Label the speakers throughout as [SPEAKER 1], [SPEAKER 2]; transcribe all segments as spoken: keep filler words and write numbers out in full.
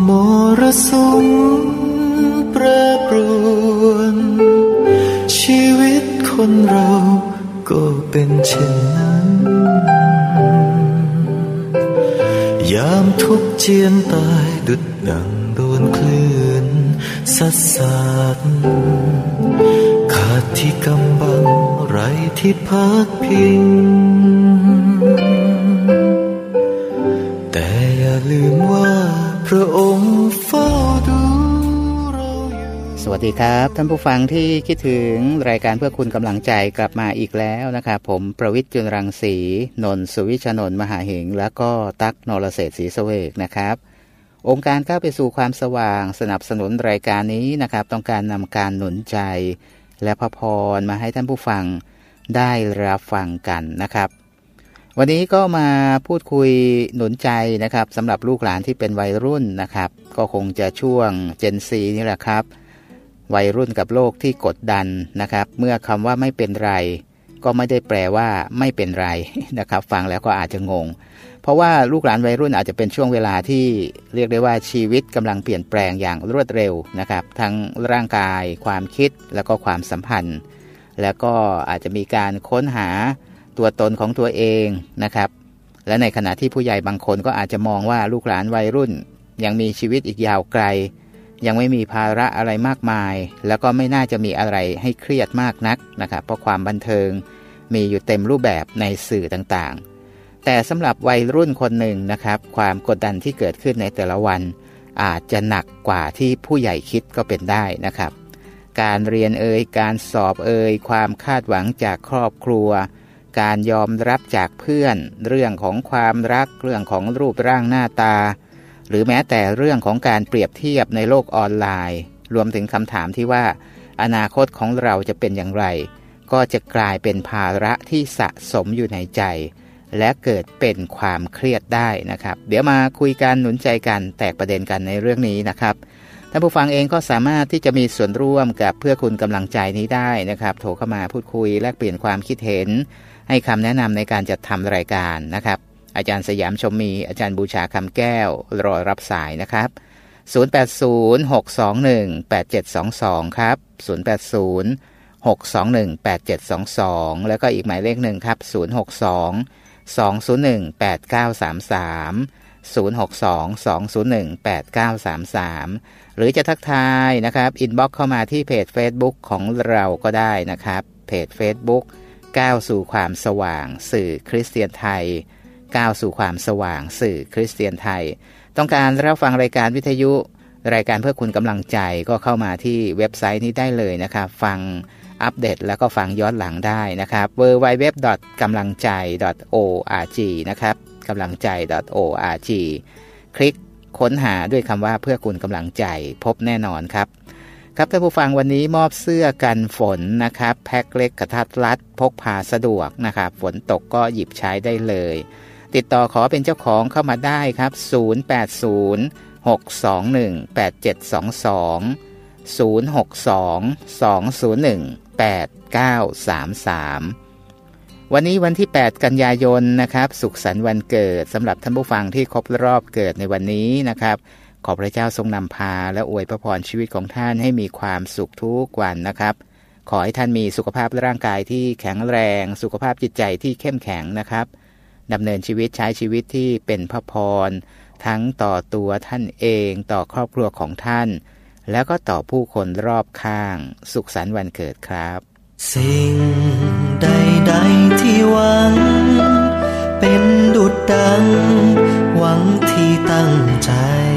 [SPEAKER 1] มรสุมแปรปรวนชีวิตคนเราก็เป็นเช่นนั้นยามทุกข์เจียนตายดุจดังโดนคลื่นซัดสาดขาดที่กำบังไร้ที่พักพิงแต่อย่าลืมว่าพระองค์เฝ้าดูเราอยู่
[SPEAKER 2] สวัสดีครับท่านผู้ฟังที่คิดถึงรายการเพื่อคุณกำลังใจกลับมาอีกแล้วนะครับผมประวิตร จุลรังสีนนท์ สุวิชนนท์มหาเหงและก็ตั๊ก นรเศรษฐ์ศรีเสวกนะครับองค์การก้าวไปสู่ความสว่างสนับสนุนรายการนี้นะครับต้องการนำการหนุนใจและพระพรมาให้ท่านผู้ฟังได้รับฟังกันนะครับวันนี้ก็มาพูดคุยหนุนใจนะครับสำหรับลูกหลานที่เป็นวัยรุ่นนะครับก็คงจะช่วง Gen ซี นี่แหละครับวัยรุ่นกับโลกที่กดดันนะครับเมื่อคำว่าไม่เป็นไรก็ไม่ได้แปลว่าไม่เป็นไรนะครับฟังแล้วก็อาจจะงงเพราะว่าลูกหลานวัยรุ่นอาจจะเป็นช่วงเวลาที่เรียกได้ว่าชีวิตกำลังเปลี่ยนแปลงอย่างรวดเร็วนะครับทั้งร่างกายความคิดแล้วก็ความสัมพันธ์แล้วก็อาจจะมีการค้นหาตัวตนของตัวเองนะครับและในขณะที่ผู้ใหญ่บางคนก็อาจจะมองว่าลูกหลานวัยรุ่นยังมีชีวิตอีกยาวไกลยังไม่มีภาระอะไรมากมายแล้วก็ไม่น่าจะมีอะไรให้เครียดมากนักนะครับเพราะความบันเทิงมีอยู่เต็มรูปแบบในสื่อต่างๆแต่สำหรับวัยรุ่นคนหนึ่งนะครับความกดดันที่เกิดขึ้นในแต่ละวันอาจจะหนักกว่าที่ผู้ใหญ่คิดก็เป็นได้นะครับการเรียนเอ่ยการสอบเอ่ยความคาดหวังจากครอบครัวการยอมรับจากเพื่อนเรื่องของความรักเรื่องของรูปร่างหน้าตาหรือแม้แต่เรื่องของการเปรียบเทียบในโลกออนไลน์รวมถึงคำถามที่ว่าอนาคตของเราจะเป็นอย่างไรก็จะกลายเป็นภาระที่สะสมอยู่ในใจและเกิดเป็นความเครียดได้นะครับเดี๋ยวมาคุยกันหนุนใจกันแตกประเด็นกันในเรื่องนี้นะครับท่านผู้ฟังเองก็สามารถที่จะมีส่วนร่วมกับเพื่อคุณกำลังใจนี้ได้นะครับโทรเข้ามาพูดคุยแลกเปลี่ยนความคิดเห็นให้คำแนะนำในการจัดทำรายการนะครับอาจารย์สยามชมมีอาจารย์บูชาคำแก้วรอรับสายนะครับศูนย์ แปด ศูนย์ หก สอง หนึ่ง แปด เจ็ด สอง สองครับศูนย์ แปด ศูนย์ หก สอง หนึ่ง แปด เจ็ด สอง สองแล้วก็อีกหมายเลขหนึ่งครับศูนย์ หก สอง สอง ศูนย์ หนึ่ง แปด เก้า สาม สาม ศูนย์ หก สอง สอง ศูนย์ หนึ่ง แปด เก้า สาม สามหรือจะทักทายนะครับอินบ็อกซ์เข้ามาที่เพจ Facebook ของเราก็ได้นะครับเพจ Facebook ก้าวสู่ความสว่างสื่อคริสเตียนไทยก้าวสู่ความสว่างสื่อคริสเตียนไทยต้องการรับฟังรายการวิทยุรายการเพื่อคุณกำลังใจก็เข้ามาที่เว็บไซต์นี้ได้เลยนะครับฟังอัปเดตแล้วก็ฟังย้อนหลังได้นะครับ ดับเบิลยู ดับเบิลยู ดับเบิลยู ดอท กำลังใจ ดอท โอ อาร์ จี นะครับกำลังใจ ดอท โอ อาร์ จี คลิกค้นหาด้วยคำว่าเพื่อคุณกำลังใจพบแน่นอนครับครับท่านผู้ฟังวันนี้มอบเสื้อกันฝนนะครับแพ็คเล็กกระทัดรัดพกพาสะดวกนะครับฝนตกก็หยิบใช้ได้เลยติดต่อขอเป็นเจ้าของเข้ามาได้ครับศูนย์ แปด ศูนย์ หก สอง หนึ่ง แปด เจ็ด สอง สอง ศูนย์ หก สอง สอง ศูนย์ หนึ่ง แปด เก้า สาม สามวันนี้วันที่แปดกันยายนนะครับสุขสันต์วันเกิดสำหรับท่านผู้ฟังที่ครบรอบเกิดในวันนี้นะครับขอพระเจ้าทรงนำพาและอวยพระพรชีวิตของท่านให้มีความสุขทุกวันนะครับขอให้ท่านมีสุขภาพร่างกายที่แข็งแรงสุขภาพจิตใจที่เข้มแข็งนะครับดำเนินชีวิตใช้ชีวิตที่เป็นพระพรทั้งต่อตัวท่านเองต่อครอบครัวของท่านแล้วก็ต่อผู้คนรอบข้างสุขสันต์วันเกิดครับ
[SPEAKER 1] สิ่งใดๆที่หวังเป็นดุจดังหวังที่ตั้งใจ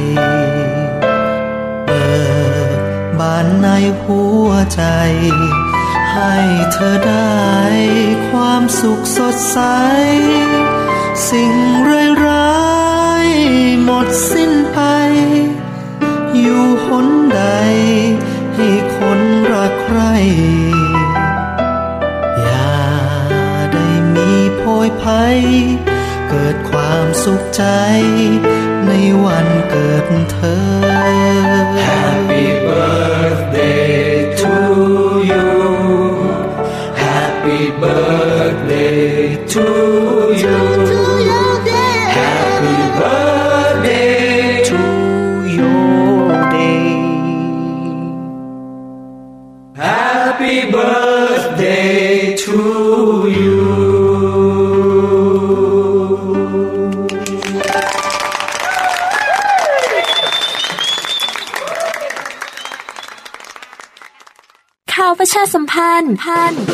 [SPEAKER 1] เปิดบานในหัวใจให้เธอได้ความสุขสดใสสิ่งร้ายๆหมดสิ้นไปอยู่หนใดให้คนรักใคร่อย่าได้มีโพยภัยเกิดความสุขใจในวันเกิดเธอ Happy birthday to you Happy birthday to you Happy birthday to you
[SPEAKER 3] ข่าวประชาสัมพันธ์พัน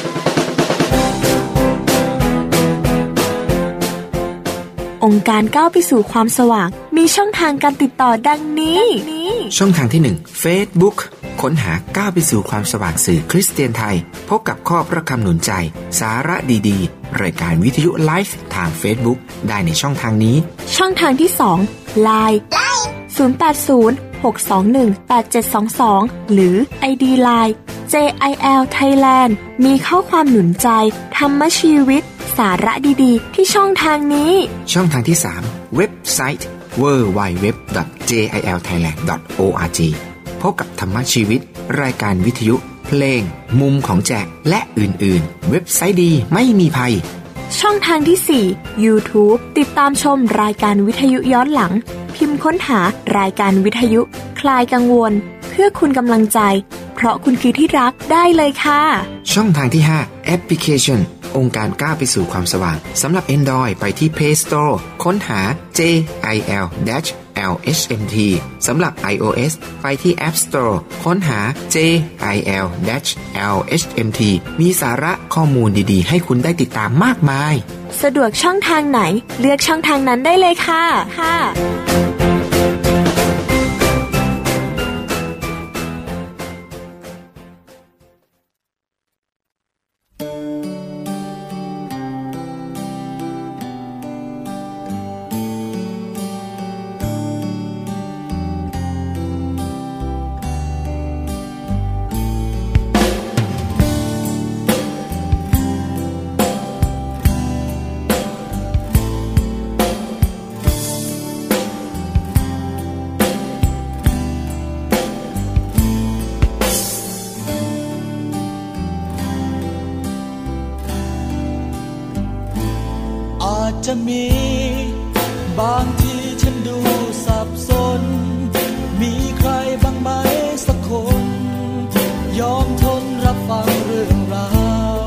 [SPEAKER 3] องค์การก้าวไปสู่ความสว่างมีช่องทางการติดต่อดังนี้
[SPEAKER 4] ช่องทางที่หนึ่ง Facebook ค้นหาก้าวไปสู่ความสว่างสื่อคริสเตียนไทยพบกับข้อพระคำหนุนใจสาระดีๆรายการวิทยุไลฟ์ทาง Facebook ได้ในช่องทางนี้
[SPEAKER 3] ช่องทางที่สอง ไลน์ ศูนย์ แปด ศูนย์ หก สอง หนึ่ง แปด เจ็ด สอง สอง หรือ ไอ ดี ไลน์ เจ ไอ แอล Thailand มีข้อความหนุนใจธรรมชีวิตสาระดีๆที่ช่องทางนี้
[SPEAKER 4] ช่องทางที่สามเว็บไซต์ ดับเบิลยู ดับเบิลยู ดับเบิลยู ดอท เจ ไอ แอล ไทยแลนด์ ดอท โอ อาร์ จี พบกับธรรมชีวิตรายการวิทยุเพลงมุมของแจกและอื่นๆเว็บไซต์ดีไม่มีภัย
[SPEAKER 3] ช่องทางที่สี่ YouTube ติดตามชมรายการวิทยุย้อนหลังพิมพ์ค้นหารายการวิทยุคลายกังวลเพื่อคุณกำลังใจเพราะคุณคือที่รักได้เลยค่ะ
[SPEAKER 4] ช่องทางที่ห้าแอปพลิเคชันองค์การก้าวไปสู่ความสว่างสำหรับ Android ไปที่ Play Store ค้นหา เจ ไอ แอล แอล เอช เอ็ม ที สำหรับ iOS ไปที่ App Store ค้นหา เจ ไอ แอล แอล เอช เอ็ม ที มีสาระข้อมูลดีๆให้คุณได้ติดตามมากมาย
[SPEAKER 3] สะดวกช่องทางไหนเลือกช่องทางนั้นได้เลยค่ะค่ะ
[SPEAKER 1] จะมีบางทีฉันดูสับสนมีใครบ้างไหมสักคนยอมทนรับฟังเรื่องราว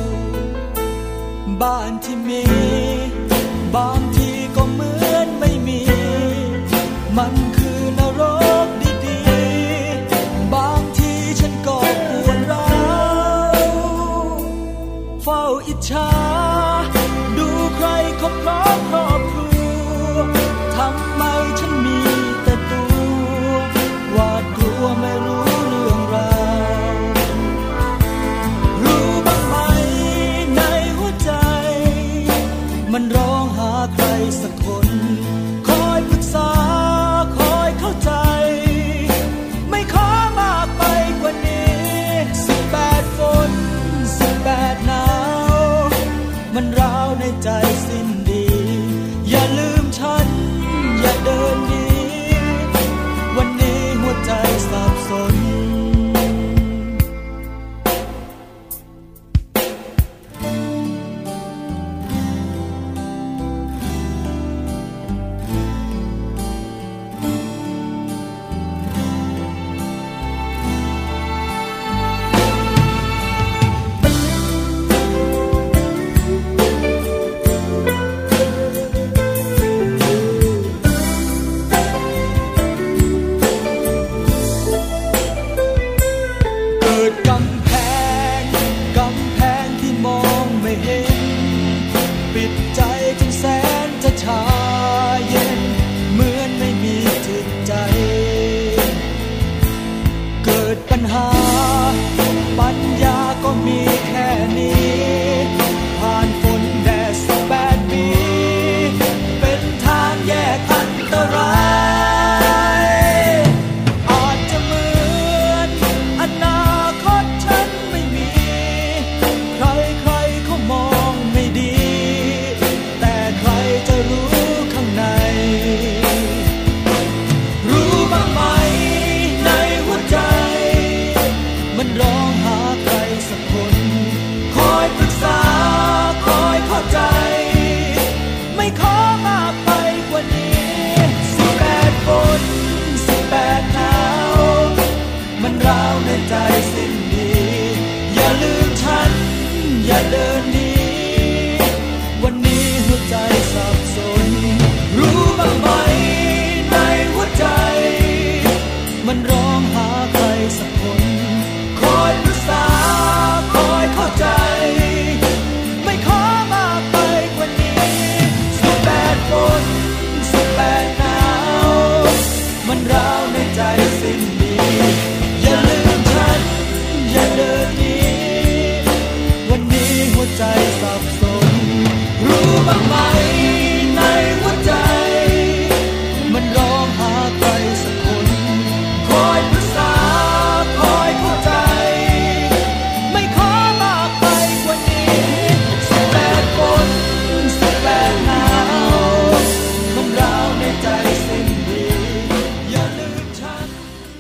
[SPEAKER 1] บ้านที่มีบางทีก็เหมือนไม่มีมันคือนรกดีๆบางทีฉันก็ปวดร้าวเฝ้าอิจฉาใครคบครอบครอบครัวทำไมฉันมีแต่ตัวหวาดกลัวไม่รู้เรื่องราวรู้บ้างไหมในหัวใจมันร้องหาใครสักคนคอยปรึกษาคอยเข้าใจไม่ขอมากไปกว่านี้สิบแปดฝนสิบแปดหนาวมันร้าวในใจสิ้นดีอย่าลืมฉันอย่าเดินหนีวันนี้หัวใจสับสนมันร้องหาใครสักคนคอยปรึกษา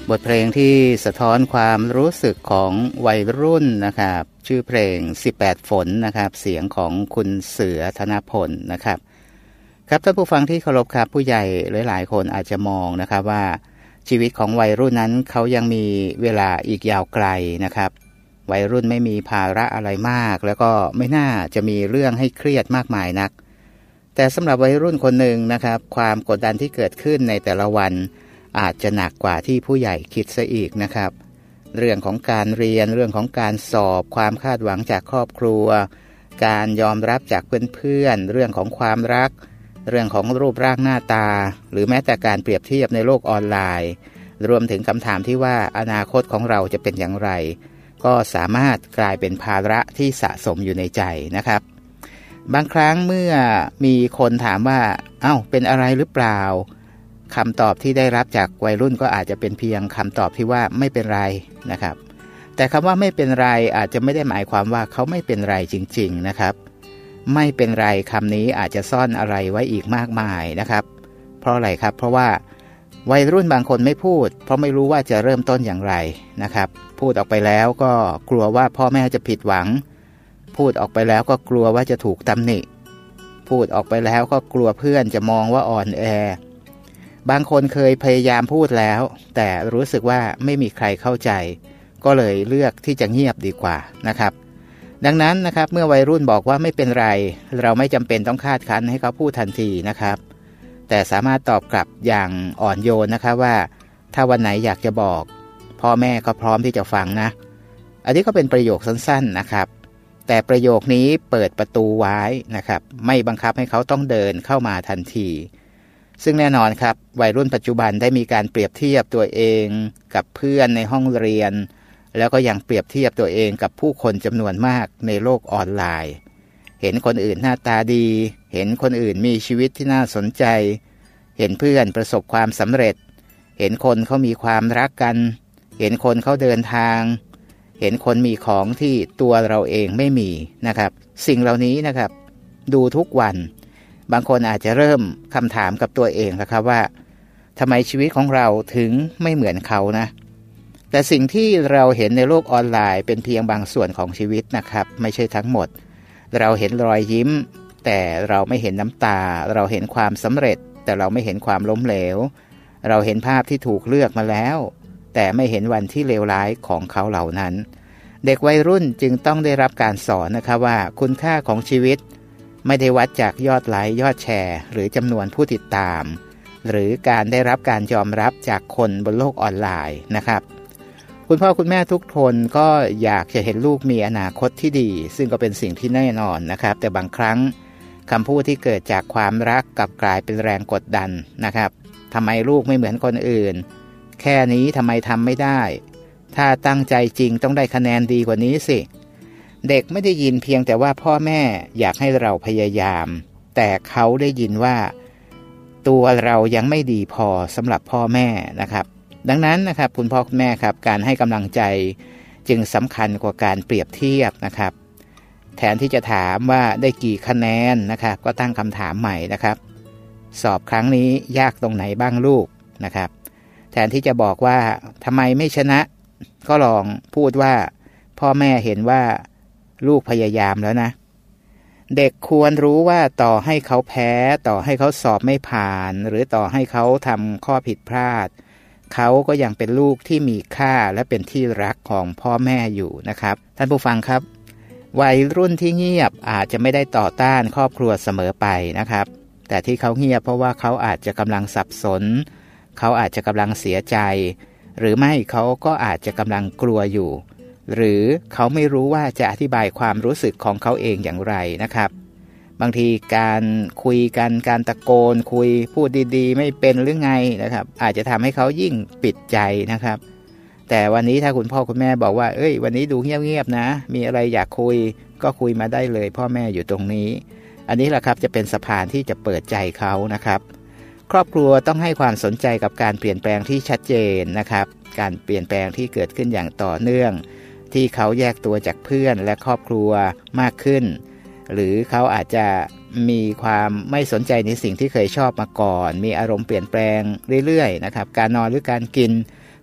[SPEAKER 2] บทเพลงที่สะท้อนความรู้สึกของวัยรุ่นนะครับชื่อเพลงสิบแปดฝนนะครับเสียงของคุณเสือธนพลนะครับครับท่านผู้ฟังที่เคารพครับผู้ใหญ่หลายๆคนอาจจะมองนะครับว่าชีวิตของวัยรุ่นนั้นเขายังมีเวลาอีกยาวไกลนะครับวัยรุ่นไม่มีภาระอะไรมากแล้วก็ไม่น่าจะมีเรื่องให้เครียดมากมายนักแต่สำหรับวัยรุ่นคนหนึ่งนะครับความกดดันที่เกิดขึ้นในแต่ละวันอาจจะหนักกว่าที่ผู้ใหญ่คิดซะอีกนะครับเรื่องของการเรียนเรื่องของการสอบความคาดหวังจากครอบครัวการยอมรับจากเพื่อนๆเรื่องของความรักเรื่องของรูปร่างหน้าตาหรือแม้แต่การเปรียบเทียบในโลกออนไลน์รวมถึงคำถามที่ว่าอนาคตของเราจะเป็นอย่างไรก็สามารถกลายเป็นภาระที่สะสมอยู่ในใจนะครับบางครั้งเมื่อมีคนถามว่าเอ้าเป็นอะไรหรือเปล่าคำตอบที่ได้รับจากวัยรุ่นก็อาจจะเป็นเพียงคำตอบที่ว่าไม่เป็นไรนะครับแต่คำว่าไม่เป็นไรอาจจะไม่ได้หมายความว่าเขาไม่เป็นไรจริงๆนะครับไม่เป็นไรคำนี้อาจจะซ่อนอะไรไว้อีกมากมายนะครับเพราะอะไรครับเพราะว่าวัยรุ่นบางคนไม่พูดเพราะไม่รู้ว่าจะเริ่มต้นอย่างไรนะครับพูดออกไปแล้วก็กลัวว่าพ่อแม่จะผิดหวังพูดออกไปแล้วก็กลัวว่าจะถูกตำหนิพูดออกไปแล้วก็กลัวเพื่อนจะมองว่าอ่อนแอบางคนเคยพยายามพูดแล้วแต่รู้สึกว่าไม่มีใครเข้าใจก็เลยเลือกที่จะเงียบดีกว่านะครับดังนั้นนะครับเมื่อวัยรุ่นบอกว่าไม่เป็นไรเราไม่จำเป็นต้องคาดคั้นให้เขาพูดทันทีนะครับแต่สามารถตอบกลับอย่างอ่อนโยนนะครับว่าถ้าวันไหนอยากจะบอกพ่อแม่ก็พร้อมที่จะฟังนะอันนี้ก็เป็นประโยคสั้นๆนะครับแต่ประโยคนี้เปิดประตูไว้นะครับไม่บังคับให้เขาต้องเดินเข้ามาทันทีซึ่งแน่นอนครับวัยรุ่นปัจจุบันได้มีการเปรียบเทียบตัวเองกับเพื่อนในห้องเรียนแล้วก็ยังเปรียบเทียบตัวเองกับผู้คนจำนวนมากในโลกออนไลน์เห็นคนอื่นหน้าตาดีเห็นคนอื่นมีชีวิตที่น่าสนใจเห็นเพื่อนประสบความสำเร็จเห็นคนเขามีความรักกันเห็นคนเขาเดินทางเห็นคนมีของที่ตัวเราเองไม่มีนะครับสิ่งเหล่านี้นะครับดูทุกวันบางคนอาจจะเริ่มคำถามกับตัวเองนะครับว่าทำไมชีวิตของเราถึงไม่เหมือนเขานะแต่สิ่งที่เราเห็นในโลกออนไลน์เป็นเพียงบางส่วนของชีวิตนะครับไม่ใช่ทั้งหมดเราเห็นรอยยิ้มแต่เราไม่เห็นน้ำตาเราเห็นความสำเร็จแต่เราไม่เห็นความล้มเหลวเราเห็นภาพที่ถูกเลือกมาแล้วแต่ไม่เห็นวันที่เลวร้ายของเขาเหล่านั้นเด็กวัยรุ่นจึงต้องได้รับการสอนนะครับว่าคุณค่าของชีวิตไม่ได้วัดจากยอดไลค์ยอดแชร์หรือจำนวนผู้ติดตามหรือการได้รับการยอมรับจากคนบนโลกออนไลน์นะครับคุณพ่อคุณแม่ทุกคนก็อยากจะเห็นลูกมีอนาคตที่ดีซึ่งก็เป็นสิ่งที่แน่นอนนะครับแต่บางครั้งคำพูดที่เกิดจากความรักกลับกลายเป็นแรงกดดันนะครับทำไมลูกไม่เหมือนคนอื่นแค่นี้ทำไมทำไม่ได้ถ้าตั้งใจจริงต้องได้คะแนนดีกว่านี้สิเด็กไม่ได้ยินเพียงแต่ว่าพ่อแม่อยากให้เราพยายามแต่เขาได้ยินว่าตัวเรายังไม่ดีพอสำหรับพ่อแม่นะครับดังนั้นนะครับคุณพ่อคุณแม่ครับการให้กำลังใจจึงสำคัญกว่าการเปรียบเทียบนะครับแทนที่จะถามว่าได้กี่คะแนนนะครับก็ตั้งคำถามใหม่นะครับสอบครั้งนี้ยากตรงไหนบ้างลูกนะครับแทนที่จะบอกว่าทำไมไม่ชนะก็ลองพูดว่าพ่อแม่เห็นว่าลูกพยายามแล้วนะเด็กควรรู้ว่าต่อให้เขาแพ้ต่อให้เขาสอบไม่ผ่านหรือต่อให้เขาทำข้อผิดพลาดเขาก็ยังเป็นลูกที่มีค่าและเป็นที่รักของพ่อแม่อยู่นะครับท่านผู้ฟังครับวัยรุ่นที่เงียบอาจจะไม่ได้ต่อต้านครอบครัวเสมอไปนะครับแต่ที่เขาเงียบเพราะว่าเขาอาจจะกำลังสับสนเขาอาจจะกำลังเสียใจหรือไม่เขาก็อาจจะกำลังกลัวอยู่หรือเขาไม่รู้ว่าจะอธิบายความรู้สึกของเขาเองอย่างไรนะครับบางทีการคุยกันการตะโกนคุยพูดดีๆไม่เป็นหรือไงนะครับอาจจะทำให้เขายิ่งปิดใจนะครับแต่วันนี้ถ้าคุณพ่อคุณแม่บอกว่าเอ้ยวันนี้ดูเงียบๆนะมีอะไรอยากคุยก็คุยมาได้เลยพ่อแม่อยู่ตรงนี้อันนี้แหละครับจะเป็นสะพานที่จะเปิดใจเขานะครับครอบครัวต้องให้ความสนใจกับการเปลี่ยนแปลงที่ชัดเจนนะครับการเปลี่ยนแปลงที่เกิดขึ้นอย่างต่อเนื่องที่เขาแยกตัวจากเพื่อนและครอบครัวมากขึ้นหรือเขาอาจจะมีความไม่สนใจในสิ่งที่เคยชอบมาก่อนมีอารมณ์เปลี่ยนแปลงเรื่อยๆนะครับการนอนหรือการกิน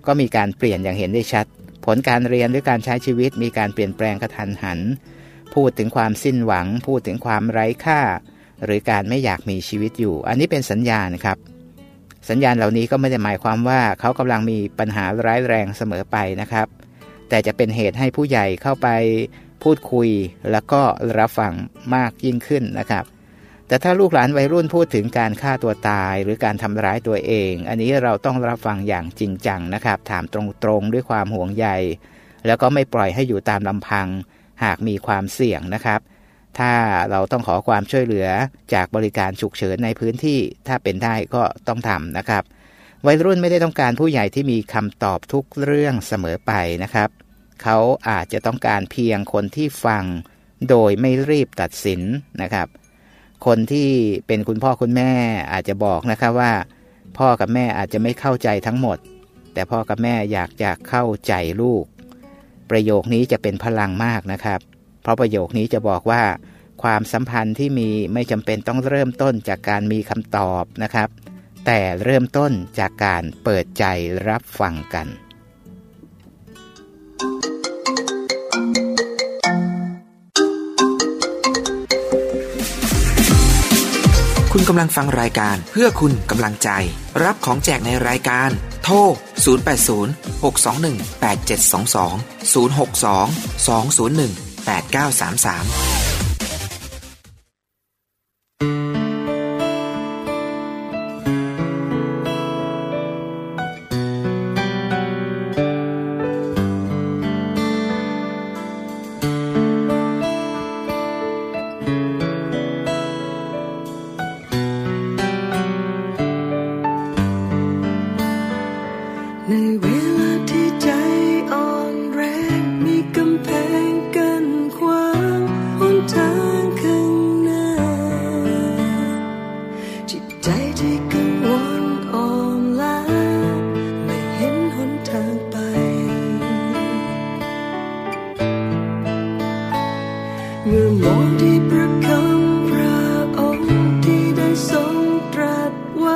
[SPEAKER 2] ก็มีการเปลี่ยนอย่างเห็นได้ชัดผลการเรียนหรือการใช้ชีวิตมีการเปลี่ยนแปลงกระทันหันพูดถึงความสิ้นหวังพูดถึงความไร้ค่าหรือการไม่อยากมีชีวิตอยู่อันนี้เป็นสัญญาณครับสัญญาณเหล่านี้ก็ไม่ได้หมายความว่าเขากำลังมีปัญหาร้ายแรงเสมอไปนะครับแต่จะเป็นเหตุให้ผู้ใหญ่เข้าไปพูดคุยแล้วก็รับฟังมากยิ่งขึ้นนะครับแต่ถ้าลูกหลานวัยรุ่นพูดถึงการฆ่าตัวตายหรือการทำร้ายตัวเองอันนี้เราต้องรับฟังอย่างจริงจังนะครับถามตรงๆด้วยความห่วงใยแล้วก็ไม่ปล่อยให้อยู่ตามลำพังหากมีความเสี่ยงนะครับถ้าเราต้องขอความช่วยเหลือจากบริการฉุกเฉินในพื้นที่ถ้าเป็นได้ก็ต้องทำนะครับวัยรุ่นไม่ได้ต้องการผู้ใหญ่ที่มีคำตอบทุกเรื่องเสมอไปนะครับเขาอาจจะต้องการเพียงคนที่ฟังโดยไม่รีบตัดสินนะครับคนที่เป็นคุณพ่อคุณแม่อาจจะบอกนะครับว่าพ่อกับแม่อาจจะไม่เข้าใจทั้งหมดแต่พ่อกับแม่อยากจะเข้าใจลูกประโยคนี้จะเป็นพลังมากนะครับเพราะประโยคนี้จะบอกว่าความสัมพันธ์ที่มีไม่จำเป็นต้องเริ่มต้นจากการมีคำตอบนะครับแต่เริ่มต้นจากการเปิดใจรับฟังกัน
[SPEAKER 4] คุณกำลังฟังรายการเพื่อคุณกำลังใจรับของแจกในรายการโทรศูนย์ แปด ศูนย์ หก สอง หนึ่ง แปด เจ็ด สอง สอง ศูนย์ หก สอง สอง ศูนย์ หนึ่ง แปด เก้า สาม สาม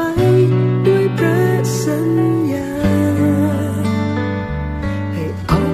[SPEAKER 5] เอา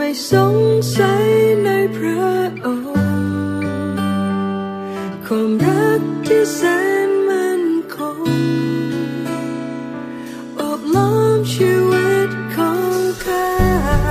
[SPEAKER 5] ไม่สงสัยในพระองค์ความรักที่แสนมั่นคงโอบล้อมชีวิตของข้า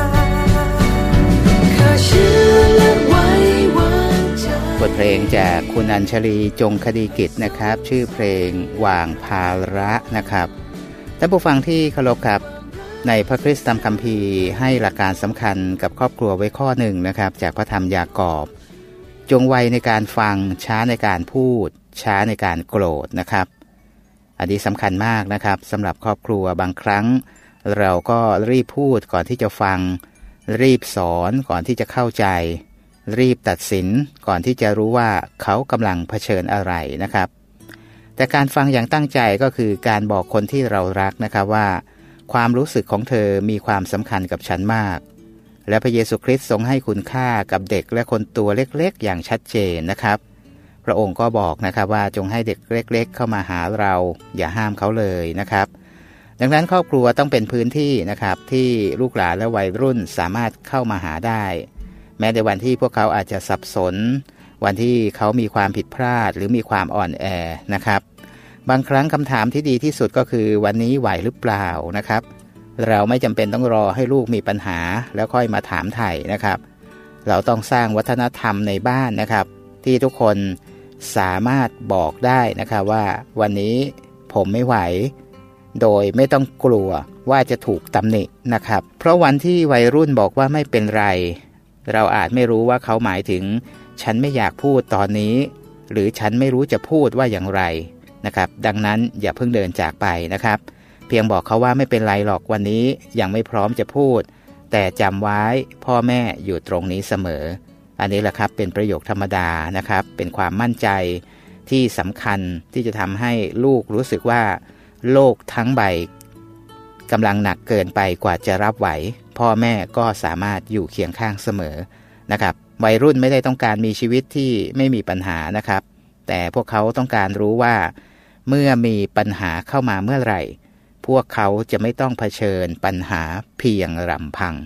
[SPEAKER 5] ข้าเชื่อและไว้วางใจ
[SPEAKER 2] บทเพลงจากคุณอัญชลีจงคดีกิจนะครับชื่อเพลงวางภาระนะครับท่านผู้ฟังที่เคารพครับในพระคริสตธรรมคัมภีร์ให้หลักการสำคัญกับครอบครัวไว้ข้อหนึ่งนะครับจากพระธรรมยากอบจงไวในการฟังช้าในการพูดช้าในการโกรธนะครับอันนี้สำคัญมากนะครับสำหรับครอบครัวบางครั้งเราก็รีบพูดก่อนที่จะฟังรีบสอนก่อนที่จะเข้าใจรีบตัดสินก่อนที่จะรู้ว่าเขากำลังเผชิญอะไรนะครับแต่การฟังอย่างตั้งใจก็คือการบอกคนที่เรารักนะครับว่าความรู้สึกของเธอมีความสำคัญกับฉันมากและพระเยซูคริสต์ทรงให้คุณค่ากับเด็กและคนตัวเล็กๆอย่างชัดเจนนะครับพระองค์ก็บอกนะครับว่าจงให้เด็กเล็กๆเข้ามาหาเราอย่าห้ามเขาเลยนะครับดังนั้นครอบครัวต้องเป็นพื้นที่นะครับที่ลูกหลานและวัยรุ่นสามารถเข้ามาหาได้แม้ในวันที่พวกเขาอาจจะสับสนวันที่เขามีความผิดพลาดหรือมีความอ่อนแอนะครับบางครั้งคำถามที่ดีที่สุดก็คือวันนี้ไหวหรือเปล่านะครับเราไม่จำเป็นต้องรอให้ลูกมีปัญหาแล้วค่อยมาถามไถ่นะครับเราต้องสร้างวัฒนธรรมในบ้านนะครับที่ทุกคนสามารถบอกได้นะครับว่าวันนี้ผมไม่ไหวโดยไม่ต้องกลัวว่าจะถูกตำหนินะครับเพราะวันที่วัยรุ่นบอกว่าไม่เป็นไรเราอาจไม่รู้ว่าเขาหมายถึงฉันไม่อยากพูดตอนนี้หรือฉันไม่รู้จะพูดว่าอย่างไรนะครับดังนั้นอย่าเพิ่งเดินจากไปนะครับเพียงบอกเขาว่าไม่เป็นไรหรอกวันนี้ยังไม่พร้อมจะพูดแต่จำไว้พ่อแม่อยู่ตรงนี้เสมออันนี้แหละครับเป็นประโยคธรรมดานะครับเป็นความมั่นใจที่สำคัญที่จะทำให้ลูกรู้สึกว่าโลกทั้งใบกำลังหนักเกินไปกว่าจะรับไหวพ่อแม่ก็สามารถอยู่เคียงข้างเสมอนะครับวัยรุ่นไม่ได้ต้องการมีชีวิตที่ไม่มีปัญหานะครับแต่พวกเขาต้องการรู้ว่าเมื่อมีปัญหาเข้ามาเมื่อไหร่พวกเขาจะไม่ต้องเผชิญปัญหาเพียงลำพัง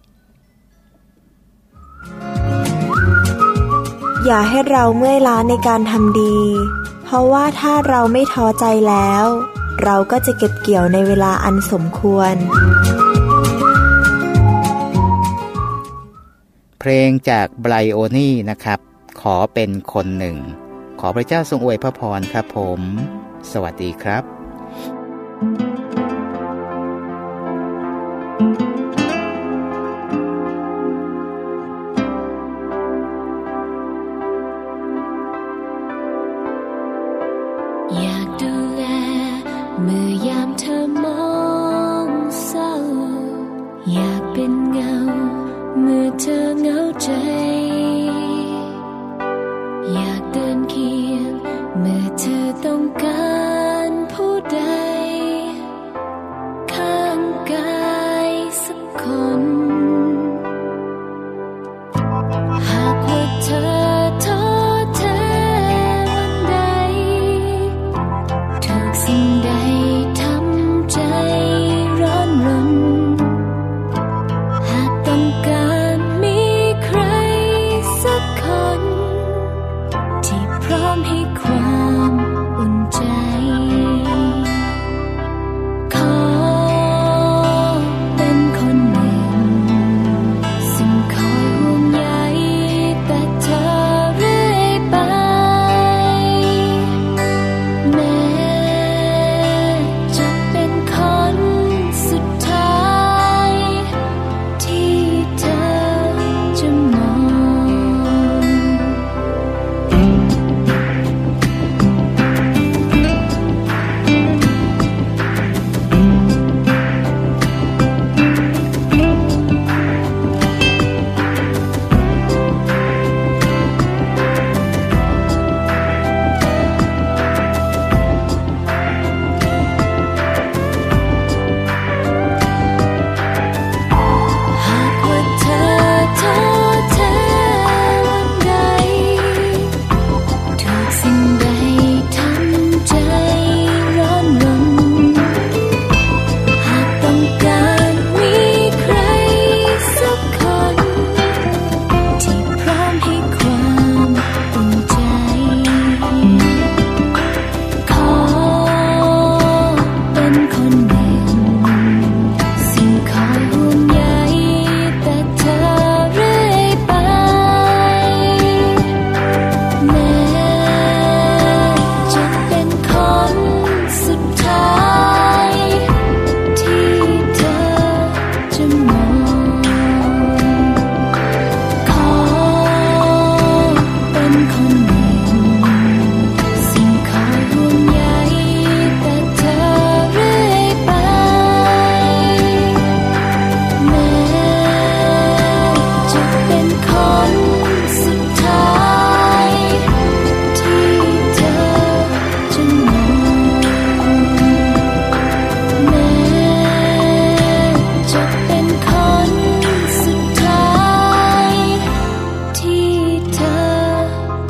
[SPEAKER 3] อย่าให้เราเมื่อยล้าในการทำดีเพราะว่าถ้าเราไม่ท้อใจแล้วเราก็จะเก็บเกี่ยวในเวลาอันสมควร
[SPEAKER 2] เพลงจากไบรโอนี่นะครับขอเป็นคนหนึ่งขอพระเจ้าทรงอวยพระพรครับผมสวัสดีครับ
[SPEAKER 5] อยากดูแลเมื่อยามเธอมองเศร้าอยากเป็นเงาเมื่อเธอเหงาใจอยากเดินเคียงเมื่อเธอต้องการผู้ใดข้างกายสักคนหากว่าเธอท้อแท้วันใดถูกสิ่งใดทำใจร้อนรนหากต้องการมีใครสักคนที่พร้อมให้ความอุ่นใจขอเป็นคนหนึ่ง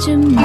[SPEAKER 5] จะมี